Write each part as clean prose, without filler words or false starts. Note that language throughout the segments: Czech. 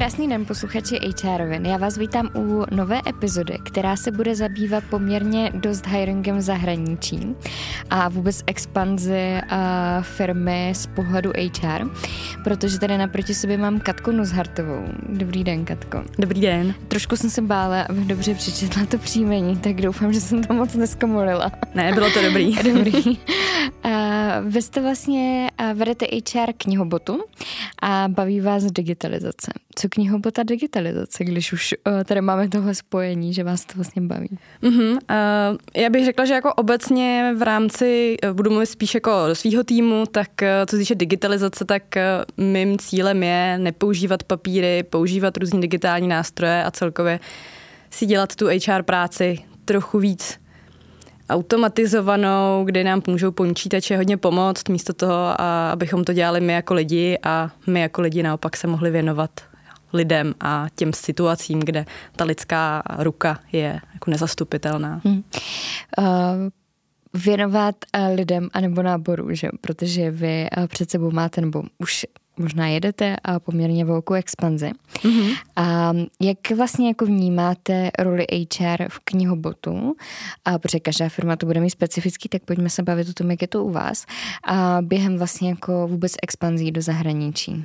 Krásný den, posluchači HRovin. Já vás vítám u nové epizody, která se bude zabývat poměrně dost hiringem v zahraničí a vůbec expanzi firmy z pohledu HR, protože tady naproti sobě mám Katku Nuzhartovou. Dobrý den, Katko. Dobrý den. Trošku jsem se bála, abych dobře přečetla to příjmení, tak doufám, že jsem to moc neskomolila. Ne, bylo to dobrý. Dobrý. Vy jste vlastně vedete HR knihobotu a baví vás digitalizace. Co knihobota digitalizace, když už tady máme tohle spojení, že vás to vlastně baví? Já bych řekla, že jako obecně v rámci, budu mluvit spíš jako do svýho týmu, tak co se týče digitalizace, tak mým cílem je nepoužívat papíry, používat různý digitální nástroje a celkově si dělat tu HR práci trochu víc automatizovanou, kde nám můžou počítače hodně pomoct, místo toho, abychom to dělali my jako lidi a my jako lidi naopak se mohli věnovat lidem a těm situacím, kde ta lidská ruka je jako nezastupitelná. Věnovat lidem anebo náboru, že? Protože vy před sebou máte, nebo už možná jedete a poměrně velkou expanzi. A jak vlastně jako vnímáte roli HR v knihobotu? A protože každá firma to bude mít specifický, tak pojďme se bavit o tom, jak je to u vás. A během vlastně jako vůbec expanzí do zahraničí.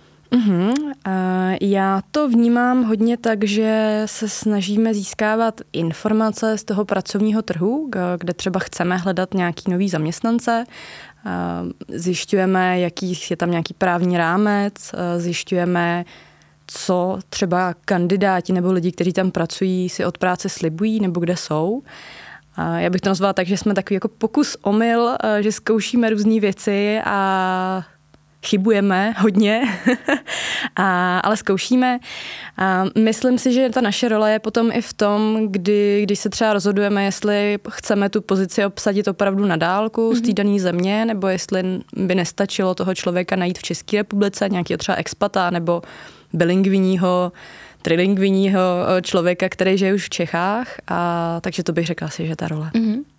Já to vnímám hodně tak, že se snažíme získávat informace z toho pracovního trhu, kde třeba chceme hledat nějaký nový zaměstnance, zjišťujeme, jaký je tam nějaký právní rámec, zjišťujeme, co třeba kandidáti nebo lidi, kteří tam pracují, si od práce slibují nebo kde jsou. Já bych to nazvala tak, že jsme takový jako pokus omyl, že zkoušíme různé věci a chybujeme hodně, ale zkoušíme. Myslím si, že ta naše role je potom i v tom, když se třeba rozhodujeme, jestli chceme tu pozici obsadit opravdu na dálku z té dané země, nebo jestli by nestačilo toho člověka najít v České republice, nějakého třeba expata nebo bilingvního, trilingvního člověka, který žije už v Čechách. Takže to bych řekla si, že ta role.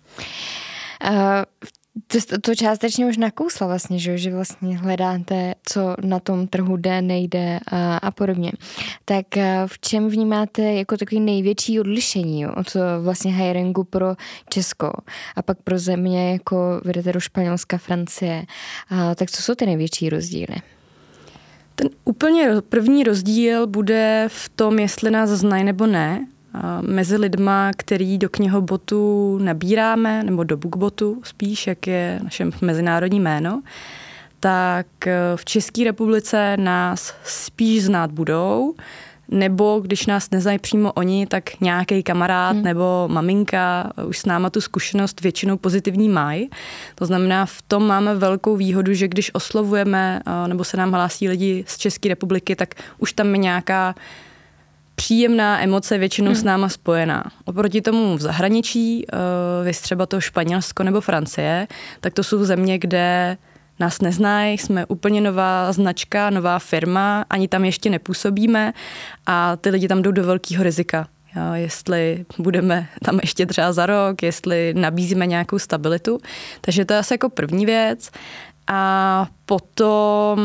To částečně už nakousla vlastně, že vlastně hledáte, co na tom trhu jde, nejde a podobně. Tak v čem vnímáte jako takový největší odlišení od vlastně hiringu pro Česko a pak pro země, jako vedete do Španělska, Francie, tak co jsou ty největší rozdíly? Ten úplně první rozdíl bude v tom, jestli nás znají nebo ne. Mezi lidma, který do knihobotu nabíráme, nebo do bookbotu spíš, jak je naše mezinárodní jméno, tak v České republice nás spíš znát budou, nebo když nás neznají přímo oni, tak nějaký kamarád nebo maminka už s náma tu zkušenost většinou pozitivní mají. To znamená, v tom máme velkou výhodu, že když oslovujeme nebo se nám hlásí lidi z České republiky, tak už tam je nějaká příjemná emoce většinou s náma spojená. Oproti tomu v zahraničí, vys třeba to Španělsko nebo Francie, tak to jsou země, kde nás neznají, jsme úplně nová značka, nová firma, ani tam ještě nepůsobíme a ty lidi tam jdou do velkého rizika. Jestli budeme tam ještě třeba za rok, jestli nabízíme nějakou stabilitu. Takže to je asi jako první věc. A potom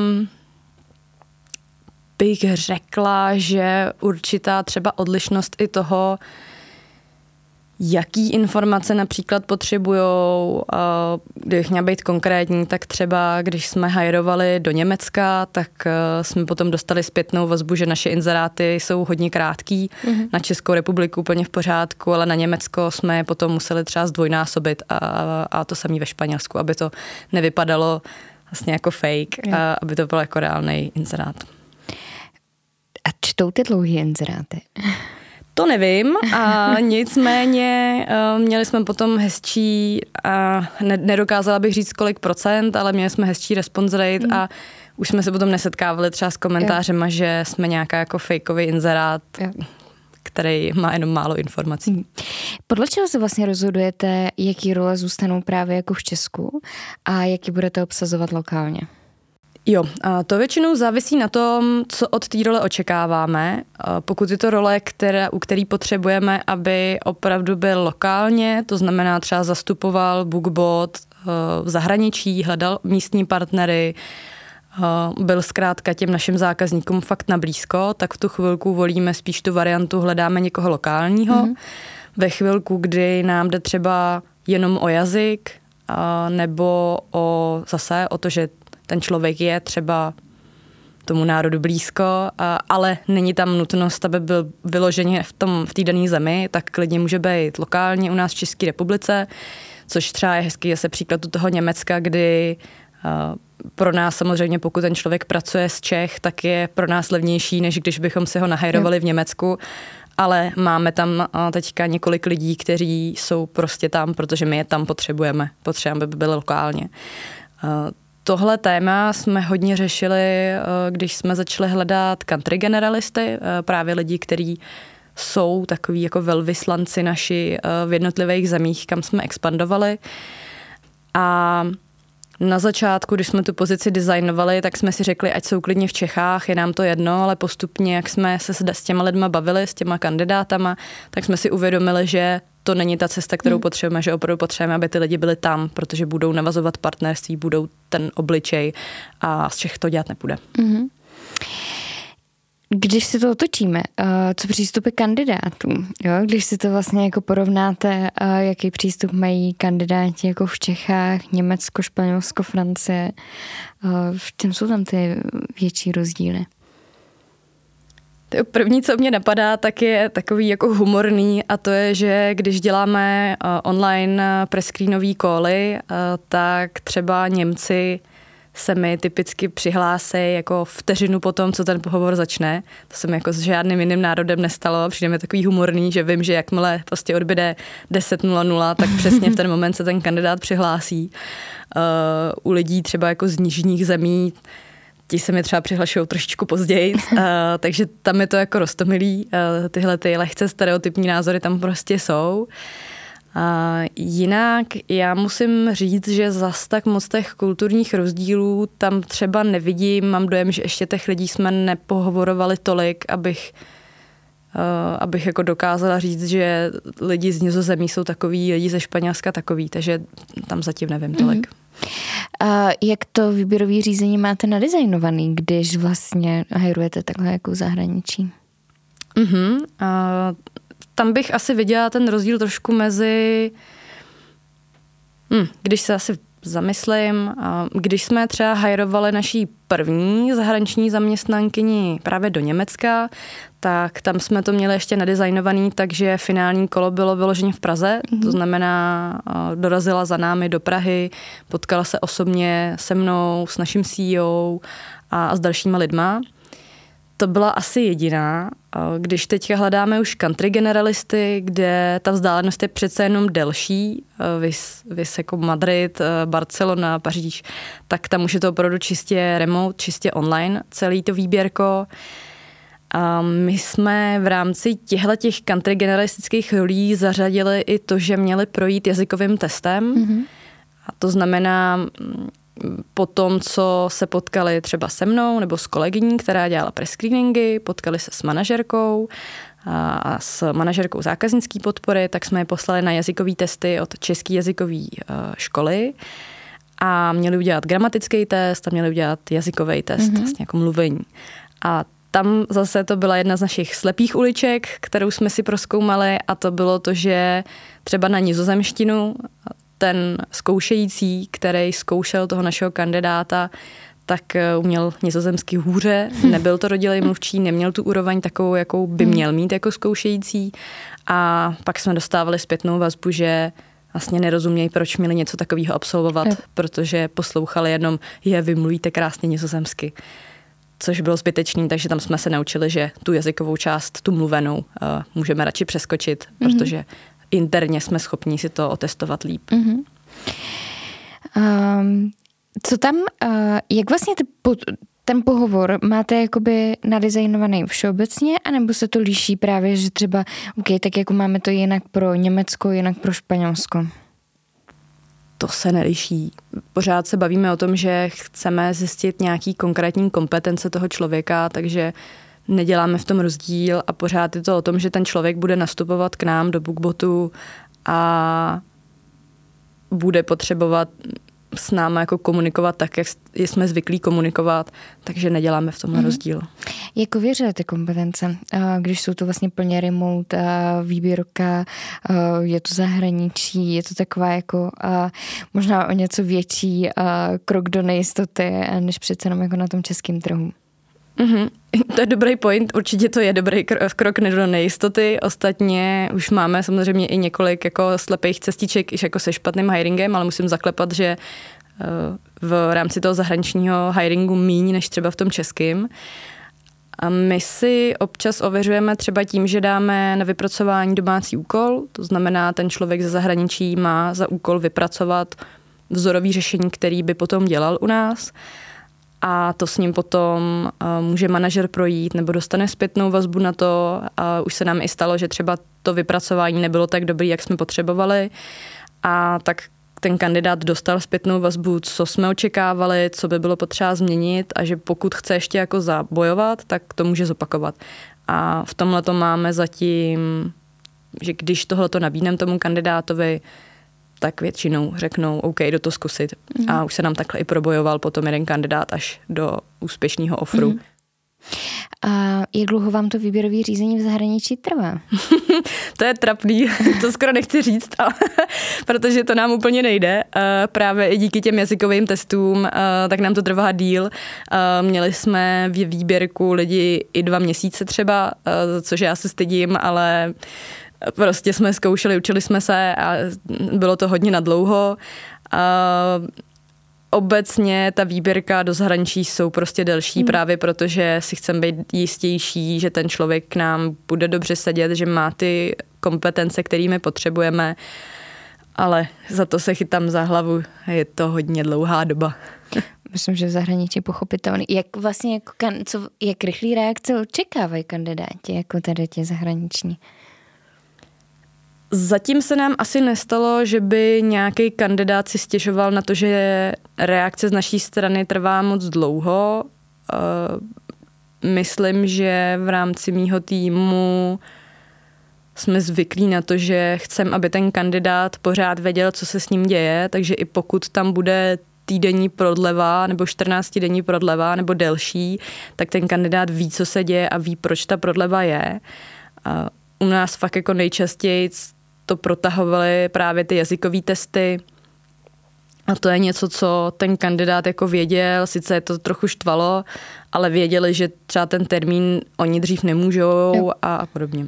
bych řekla, že určitá třeba odlišnost i toho, jaký informace například potřebujou, kdybych měla být konkrétní, tak třeba když jsme hajrovali do Německa, tak jsme potom dostali zpětnou vazbu, že naše inzeráty jsou hodně krátký, na Českou republiku úplně v pořádku, ale na Německo jsme je potom museli třeba zdvojnásobit a to samé ve Španělsku, aby to nevypadalo vlastně jako fake, aby to bylo jako reálný inzerát. A čtou ty dlouhý inzeráty? To nevím a nicméně měli jsme potom hezčí, nedokázala bych říct kolik procent, ale měli jsme hezčí response rate a už jsme se potom nesetkávali třeba s komentářema, že jsme nějaká jako fakeový inzerát, který má jenom málo informací. Podle čeho se vlastně rozhodujete, jaký role zůstanou právě jako v Česku a jaký budete obsazovat lokálně? Jo, a to většinou závisí na tom, co od té role očekáváme. Pokud je to role, u který potřebujeme, aby opravdu byl lokálně, to znamená třeba zastupoval BookBot v zahraničí, hledal místní partnery, byl zkrátka těm našim zákazníkům fakt na blízko, tak v tu chvilku volíme spíš tu variantu, hledáme někoho lokálního. Ve chvilku, kdy nám jde třeba jenom o jazyk, nebo zase o to, že ten člověk je třeba tomu národu blízko, ale není tam nutnost, aby byl vyloženě v té dané zemi, tak klidně může být lokálně u nás v České republice, což třeba je hezký zase příklad u toho Německa, kdy pro nás samozřejmě, pokud ten člověk pracuje z Čech, tak je pro nás levnější, než když bychom si ho nahajrovali v Německu, ale máme tam teďka několik lidí, kteří jsou prostě tam, protože my je tam potřebujeme, aby byli lokálně. Tohle téma jsme hodně řešili, když jsme začali hledat country generalisty, právě lidi, kteří jsou takový jako velvyslanci naši v jednotlivých zemích, kam jsme expandovali. A na začátku, když jsme tu pozici designovali, tak jsme si řekli, ať jsou klidně v Čechách, je nám to jedno, ale postupně, jak jsme se s těma lidma bavili, s těma kandidátama, tak jsme si uvědomili, že to není ta cesta, kterou potřebujeme, že opravdu potřebujeme, aby ty lidi byli tam, protože budou navazovat partnerství, budou ten obličej a z Čech to dělat nepůjde. Mm-hmm. Když si to otočíme, co přístupy kandidátů, jo? Když si to vlastně jako porovnáte, jaký přístup mají kandidáti jako v Čechách, Německo, Španělsko, Francie, v čem jsou tam ty větší rozdíly? To první, co mě napadá, tak je takový jako humorný a to je, že když děláme online prescreenový cally, tak třeba Němci se mi typicky přihlásí jako vteřinu po tom, co ten pohovor začne. To se mi jako s žádným jiným národem nestalo. Přijde mi takový humorný, že vím, že jakmile prostě odbyde 10:00, tak přesně v ten moment se ten kandidát přihlásí. U lidí třeba jako z nižních zemí, ti se mi třeba přihlašují trošičku později, takže tam je to jako roztomilý. Tyhle ty lehce stereotypní názory tam prostě jsou. Jinak já musím říct, že zas tak moc těch kulturních rozdílů tam třeba nevidím. Mám dojem, že ještě těch lidí jsme nepohovorovali tolik, abych jako dokázala říct, že lidi z Nizozemí jsou takový, lidi ze Španělska takový, takže tam zatím nevím tolik. Jak to výběrové řízení máte nadizajnovaný, když vlastně hajrujete takhle jako v zahraničí? Tam bych asi viděla ten rozdíl trošku mezi, když se asi zamyslím, když jsme třeba hajrovali naší první zahraniční zaměstnankyni právě do Německa, tak tam jsme to měli ještě nadizajnovaný, takže finální kolo bylo vyloženě v Praze, to znamená dorazila za námi do Prahy, potkala se osobně se mnou, s naším CEO a s dalšíma lidma. To byla asi jediná. Když teďka hledáme už country generalisty, kde ta vzdálenost je přece jenom delší, vys jako Madrid, Barcelona, Paříž, tak tam už je to opravdu čistě remote, čistě online, celý to výběrko. A my jsme v rámci těch country generalistických rolí zařadili i to, že měli projít jazykovým testem. A to znamená, po tom, co se potkali třeba se mnou nebo s kolegyní, která dělala prescreeningy, potkali se s manažerkou a s manažerkou zákaznické podpory, tak jsme je poslali na jazykové testy od České jazykové školy a měli udělat gramatický test a měli udělat jazykový test, vlastně jako mluvení. A tam zase to byla jedna z našich slepých uliček, kterou jsme si prozkoumali a to bylo to, že třeba na nizozemštinu ten zkoušející, který zkoušel toho našeho kandidáta, tak uměl nizozemsky hůře, nebyl to rodilej mluvčí, neměl tu úroveň takovou, jakou by měl mít jako zkoušející a pak jsme dostávali zpětnou vazbu, že vlastně nerozumějí, proč měli něco takového absolvovat, protože poslouchali jenom, vy mluvíte krásně nizozemsky, což bylo zbytečný, takže tam jsme se naučili, že tu jazykovou část, tu mluvenou, můžeme radši přeskočit, protože interně jsme schopni si to otestovat líp. Co tam, jak vlastně ten pohovor máte jakoby nadizajnovaný všeobecně, anebo se to liší právě, že třeba, tak jako máme to jinak pro Německo, jinak pro Španělsko? To se neliší. Pořád se bavíme o tom, že chceme zjistit nějaký konkrétní kompetence toho člověka, takže neděláme v tom rozdíl a pořád je to o tom, že ten člověk bude nastupovat k nám do BookBotu a bude potřebovat s námi jako komunikovat tak, jak jsme zvyklí komunikovat, takže neděláme v tomhle rozdíl. Jak ověřujete kompetence? Když jsou to vlastně plně remote, výběrka, je to zahraničí, je to taková jako možná o něco větší krok do nejistoty, než přece jenom jako na tom českém trhu? To je dobrý point, určitě to je dobrý krok do nejistoty. Ostatně už máme samozřejmě i několik jako slepých cestiček i jako se špatným hiringem, ale musím zaklepat, že v rámci toho zahraničního hiringu míň než třeba v tom českém. A my si občas ověřujeme třeba tím, že dáme na vypracování domácí úkol, to znamená, ten člověk ze zahraničí má za úkol vypracovat vzorový řešení, který by potom dělal u nás. A to s ním potom může manažer projít nebo dostane zpětnou vazbu na to. A už se nám i stalo, že třeba to vypracování nebylo tak dobrý, jak jsme potřebovali. A tak ten kandidát dostal zpětnou vazbu, co jsme očekávali, co by bylo potřeba změnit a že pokud chce ještě jako zabojovat, tak to může zopakovat. A v tomhle to máme zatím, že když tohleto nabídneme tomu kandidátovi, tak většinou řeknou, OK, jdu to zkusit. A už se nám takhle i probojoval potom jeden kandidát až do úspěšného offeru. A jak dlouho vám to výběrové řízení v zahraničí trvá? To je trapný, to skoro nechci říct, ale protože to nám úplně nejde. Právě i díky těm jazykovým testům, tak nám to trvá díl. Měli jsme v výběrku lidi i 2 měsíce třeba, což já se stydím, ale prostě jsme zkoušeli, učili jsme se a bylo to hodně nadlouho. Obecně ta výběrka do zahraničí jsou prostě delší právě protože si chceme být jistější, že ten člověk k nám bude dobře sedět, že má ty kompetence, kterými potřebujeme, ale za to se chytám za hlavu, je to hodně dlouhá doba. Myslím, že v zahraničí pochopitelný. Jak vlastně, jak rychlý reakce očekávají kandidáti, jako tady ti zahraniční? Zatím se nám asi nestalo, že by nějaký kandidát si stěžoval na to, že reakce z naší strany trvá moc dlouho. Myslím, že v rámci mýho týmu jsme zvyklí na to, že chceme, aby ten kandidát pořád věděl, co se s ním děje, takže i pokud tam bude týdenní prodleva nebo 14denní prodleva nebo delší, tak ten kandidát ví, co se děje a ví, proč ta prodleva je. U nás fakt jako nejčastěji to protahovaly právě ty jazykové testy a to je něco, co ten kandidát jako věděl, sice je to trochu štvalo, ale věděli, že třeba ten termín oni dřív nemůžou a podobně.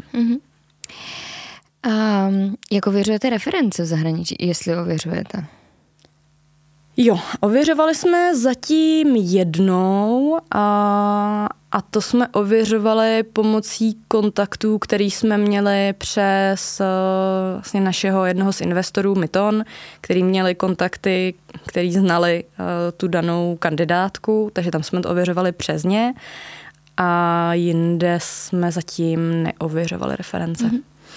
A jak ověřujete reference v zahraničí, jestli ověřujete? Jo, ověřovali jsme zatím jednou a to jsme ověřovali pomocí kontaktů, který jsme měli přes vlastně našeho jednoho z investorů, Myton, který měli kontakty, který znali tu danou kandidátku, takže tam jsme to ověřovali přes ně a jinde jsme zatím neověřovali reference.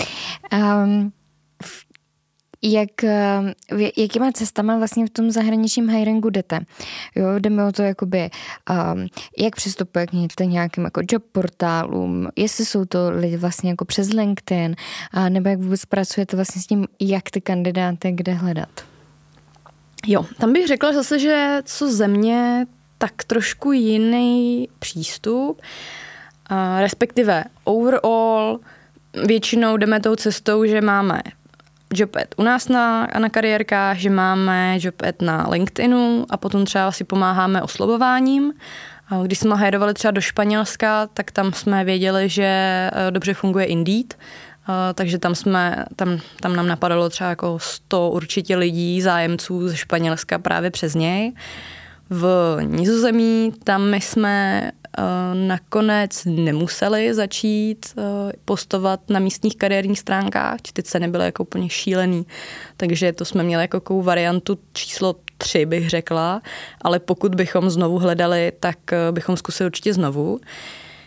Jakýma cestama vlastně v tom zahraničním hiringu jdete? Jo, jdeme o to, jakoby, jak přistupujete k nějakým jako job portálům, jestli jsou to lidi vlastně jako přes LinkedIn, nebo jak vůbec pracujete vlastně s tím, jak ty kandidáty kde hledat? Jo, tam bych řekla zase, že co země, tak trošku jiný přístup, respektive overall většinou jdeme tou cestou, že máme job ad u nás na kariérkách, že máme job ad na LinkedInu a potom třeba si pomáháme oslovováním. Když jsme hajrovali třeba do Španělska, tak tam jsme věděli, že dobře funguje Indeed, takže tam nám napadalo třeba jako 100 určitě lidí, zájemců ze Španělska právě přes něj. V Nizozemí tam my jsme nakonec nemuseli začít postovat na místních kariérních stránkách, ty ceny byly jako úplně šílený, takže to jsme měli jako variantu číslo 3, bych řekla, ale pokud bychom znovu hledali, tak bychom zkusili určitě znovu.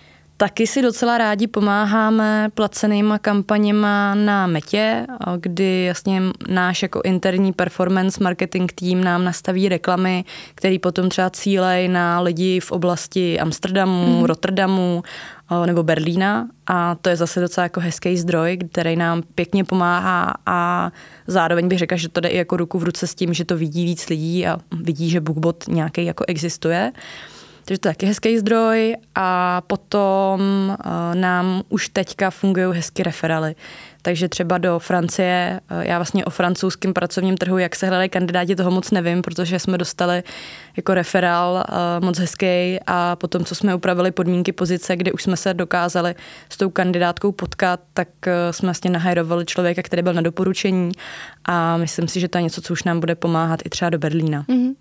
taky si docela rádi pomáháme placenýma kampaněma na Metě, kdy jasně náš jako interní performance marketing tým nám nastaví reklamy, které potom třeba cílejí na lidi v oblasti Amsterdamu, Rotterdamu nebo Berlína, a to je zase docela jako hezký zdroj, který nám pěkně pomáhá, a zároveň bych řekla, že to jde i jako ruku v ruce s tím, že to vidí víc lidí a vidí, že BookBot nějaký jako existuje. Takže to je taky hezký zdroj, a potom nám už teďka fungují hezky referály. Takže třeba do Francie, já vlastně o francouzském pracovním trhu, jak se hledají kandidáti, toho moc nevím, protože jsme dostali jako referál moc hezký, a potom, co jsme upravili podmínky pozice, kde už jsme se dokázali s tou kandidátkou potkat, tak jsme vlastně nahajrovali člověka, který byl na doporučení, a myslím si, že to je něco, co už nám bude pomáhat i třeba do Berlína. Mm-hmm.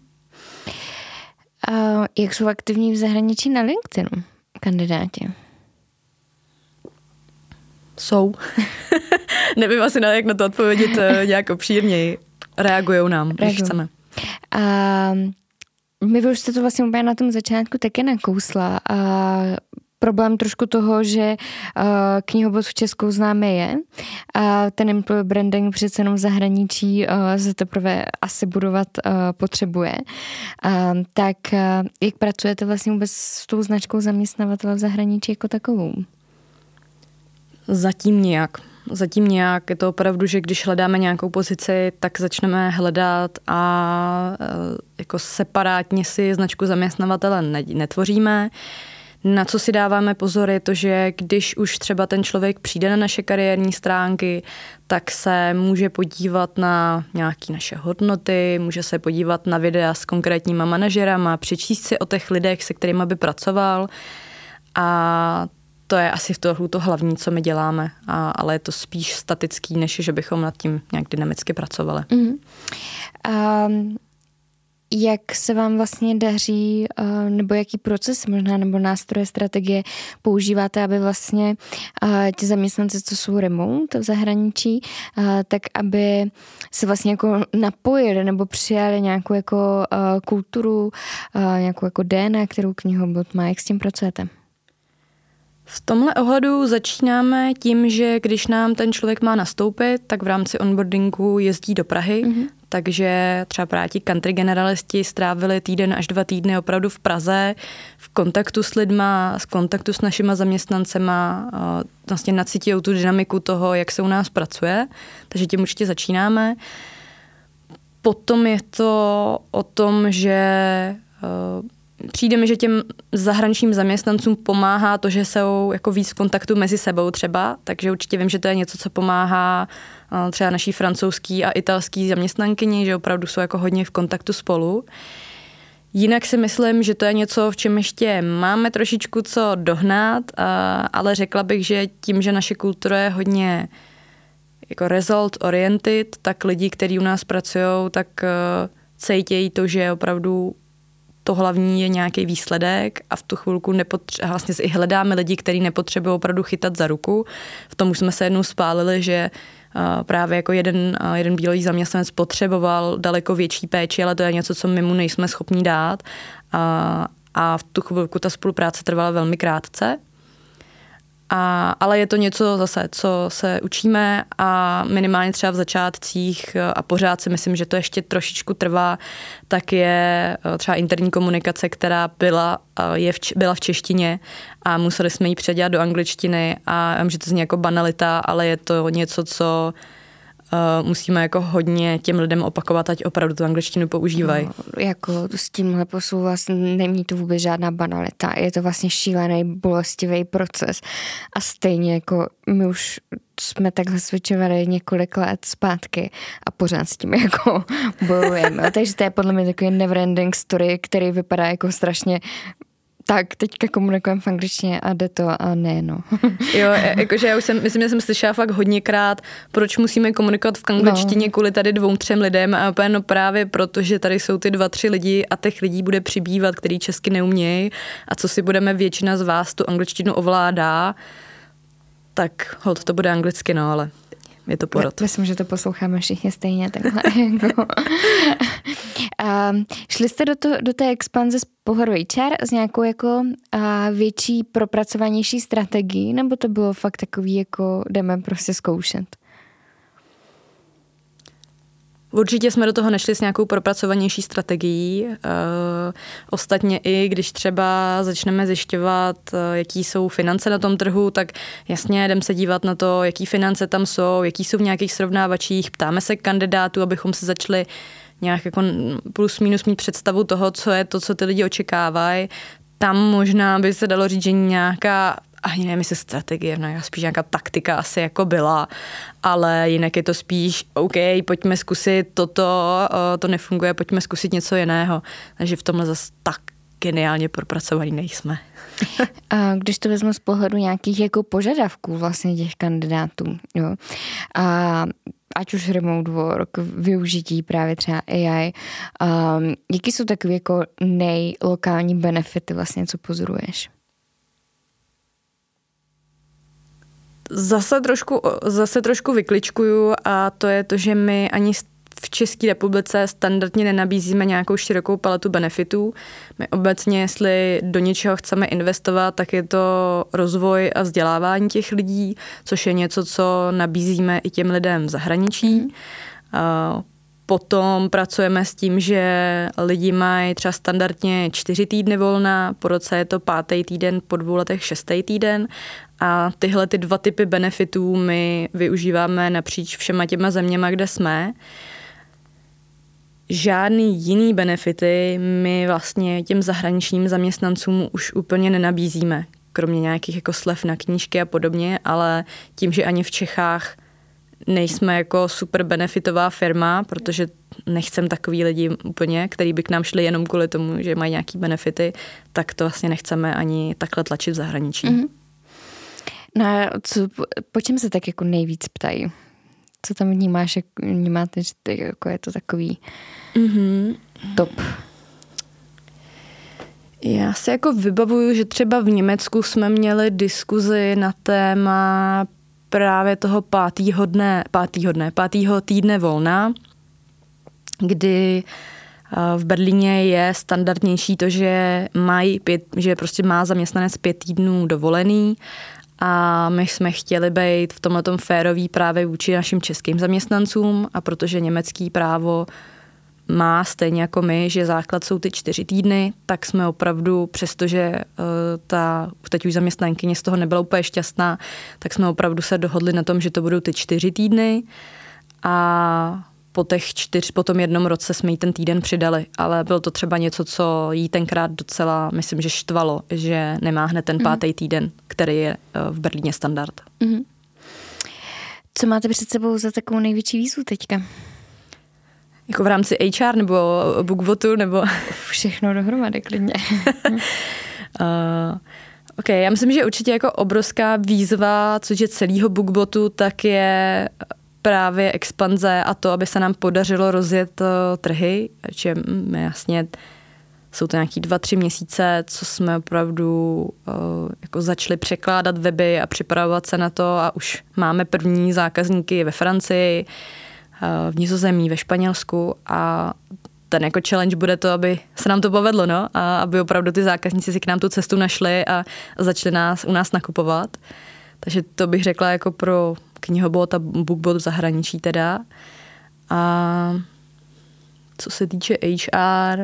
A jak jsou aktivní v zahraničí na LinkedInu kandidáti? Jsou. Nevím asi, jak na to odpovědět nějak obšírněji. Reagujou nám, když chceme. A my už jste to vlastně úplně na tom začátku taky nakousla. A problém trošku toho, že knihobot v Česku známe je. A ten employer branding přece jenom v zahraničí se teprve asi budovat potřebuje. Tak jak pracujete vlastně vůbec s tou značkou zaměstnavatele v zahraničí jako takovou? Zatím nějak. Je to opravdu, že když hledáme nějakou pozici, tak začneme hledat a jako separátně si značku zaměstnavatele netvoříme. Na co si dáváme pozor je to, že když už třeba ten člověk přijde na naše kariérní stránky, tak se může podívat na nějaké naše hodnoty, může se podívat na videa s konkrétníma manažerama, přečíst si o těch lidech, se kterými by pracoval, a to je asi to hlavní, co my děláme, ale je to spíš statický, než že bychom nad tím nějak dynamicky pracovali. Jak se vám vlastně daří, nebo jaký proces možná, nebo nástroje, strategie používáte, aby vlastně ti zaměstnanci, co jsou remote v zahraničí, tak aby se vlastně jako napojili nebo přijali nějakou jako kulturu, nějakou jako DNA, kterou knihobot má. Jak s tím pracujete? V tomhle ohledu začínáme tím, že když nám ten člověk má nastoupit, tak v rámci onboardingu jezdí do Prahy, takže třeba právě ti country generalisti strávili 1 až 2 týdny opravdu v Praze, v kontaktu s lidma, v kontaktu s našima zaměstnancema, vlastně nacítějí tu dynamiku toho, jak se u nás pracuje, takže tím určitě začínáme. Potom je to o tom, že přijde mi, že těm zahraničním zaměstnancům pomáhá to, že jsou jako víc v kontaktu mezi sebou třeba, takže určitě vím, že to je něco, co pomáhá třeba naší francouzský a italský zaměstnankyni, že opravdu jsou jako hodně v kontaktu spolu. Jinak si myslím, že to je něco, v čem ještě máme trošičku co dohnat, ale řekla bych, že tím, že naše kultura je hodně jako result oriented, tak lidi, kteří u nás pracují, tak cítějí to, že opravdu to hlavní je nějaký výsledek, a v tu chvilku vlastně i hledáme lidi, kteří nepotřebují opravdu chytat za ruku. V tom už jsme se jednou spálili, že právě jako jeden bílý zaměstnanec potřeboval daleko větší péči, ale to je něco, co my mu nejsme schopni dát. A v tu chvilku ta spolupráce trvala velmi krátce. Ale je to něco zase, co se učíme, a minimálně třeba v začátcích, a pořád si myslím, že to ještě trošičku trvá, tak je třeba interní komunikace, která byla v češtině a museli jsme ji předělat do angličtiny, a vím, že to zní jako banalita, ale je to něco, co musíme jako hodně těm lidem opakovat, ať opravdu tu angličtinu používají. No, jako s tímhle posou vlastně není to vůbec žádná banalita. Je to vlastně šílený, bolestivý proces. A stejně jako my už jsme takhle switchovali několik let zpátky a pořád s tím jako bojujeme. Takže to je podle mě takový neverending story, který vypadá jako strašně tak, teďka komunikujeme v angličtině a jde to a ne, no. Jo, jakože já už myslím, že jsem slyšela fakt hodněkrát, proč musíme komunikovat v angličtině kvůli tady 2-3 lidem, a no právě proto, že tady jsou ty 2-3 lidi a těch lidí bude přibývat, který česky neumějí, a co si budeme, většina z vás tu angličtinu ovládá, tak holt to bude anglicky, no, ale je to porod. Myslím, že to posloucháme všichni stejně takhle. A šli jste do té expanze z pohledu HR s nějakou jako větší, propracovanější strategií, nebo to bylo fakt takový, jako jdeme prostě zkoušet? Určitě jsme do toho nešli s nějakou propracovanější strategií. Ostatně i když třeba začneme zjišťovat, jaký jsou finance na tom trhu, tak jasně jdeme se dívat na to, jaký finance tam jsou, jaký jsou v nějakých srovnávačích, ptáme se kandidátů, abychom se začali nějak jako plus minus mít představu toho, co je to, co ty lidi očekávají. Tam možná by se dalo říct, že nějaká ani nevím, jestli strategie, spíš nějaká taktika asi jako byla, ale jinak je to spíš OK, pojďme zkusit toto, to nefunguje, pojďme zkusit něco jiného. Takže v tomhle zase tak geniálně propracovaný nejsme. A když to vezmu z pohledu nějakých jako požadavků vlastně těch kandidátů, jo, a ať už remote work, využití právě třeba AI, jaký jsou takové jako nejlokální benefity vlastně, co pozoruješ? Zase trošku vykličkuju a to je to, že my ani v České republice standardně nenabízíme nějakou širokou paletu benefitů. My obecně, jestli do něčeho chceme investovat, tak je to rozvoj a vzdělávání těch lidí, což je něco, co nabízíme i těm lidem v zahraničí. Potom pracujeme s tím, že lidi mají třeba standardně 4 týdny volna, po roce je to 5. týden, po 2 letech 6. týden a tyhle ty 2 typy benefitů my využíváme napříč všema těma zeměma, kde jsme. Žádný jiný benefity my vlastně těm zahraničním zaměstnancům už úplně nenabízíme, kromě nějakých jako slev na knížky a podobně, ale tím, že ani v Čechách nejsme jako super benefitová firma, protože nechcem takový lidi úplně, který by k nám šli jenom kvůli tomu, že mají nějaký benefity, tak to vlastně nechceme ani takhle tlačit v zahraničí. Mm-hmm. No a po čem se tak jako nejvíc ptají? Co tam vnímáš, jak vnímáte, že ty, jako je to takový top? Já si jako vybavuju, že třeba v Německu jsme měli diskuzi na téma právě toho 5. týdne volna, kdy v Berlíně je standardnější to, že prostě má zaměstnanec 5 týdnů dovolený a my jsme chtěli být v tomhletom férový právě vůči našim českým zaměstnancům a protože německý právo má stejně jako my, že základ jsou ty 4 týdny, tak jsme opravdu, přestože teď už zaměstnankyně z toho nebyla úplně šťastná, tak jsme opravdu se dohodli na tom, že to budou ty 4 týdny a po tom 1 roce jsme jí ten týden přidali, ale bylo to třeba něco, co jí tenkrát docela, myslím, že štvalo, že nemá hned ten 5. týden, který je v Berlíně standard. Mm-hmm. Co máte před sebou za takovou největší výzvu teďka? Jako v rámci HR nebo BookBotu nebo... Všechno dohromady, klidně. OK, já myslím, že určitě jako obrovská výzva, což je celého BookBotu, tak je právě expanze a to, aby se nám podařilo rozjet trhy, že jasně jsou to nějaký 2-3 měsíce, co jsme opravdu jako začali překládat weby a připravovat se na to a už máme první zákazníky ve Francii, v Nizozemí, ve Španělsku a ten jako challenge bude to, aby se nám to povedlo, no, a aby opravdu ty zákazníci si k nám tu cestu našli a začali u nás nakupovat. Takže to bych řekla jako pro knihobot a BookBot v zahraničí teda. A co se týče HR,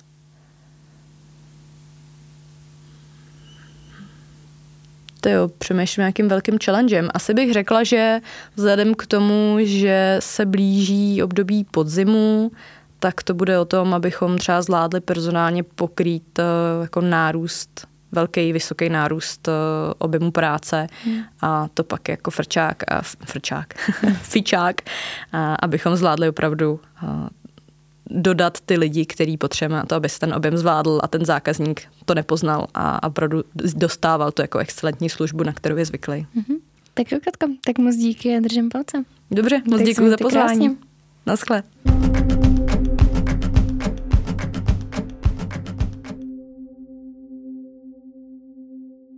přemýšlím nějakým velkým challengem. Asi bych řekla, že vzhledem k tomu, že se blíží období podzimu, tak to bude o tom, abychom třeba zvládli personálně pokrýt jako vysoký nárůst objemu práce a to pak jako fičák, abychom zvládli opravdu dodat ty lidi, který potřebujeme, to, aby se ten objem zvládl a ten zákazník to nepoznal a opravdu dostával tu jako excelentní službu, na kterou je zvyklý. Mm-hmm. Tak jo, Katko, tak moc díky a držím palce. Dobře, moc děkuji za pozvání. Naschle.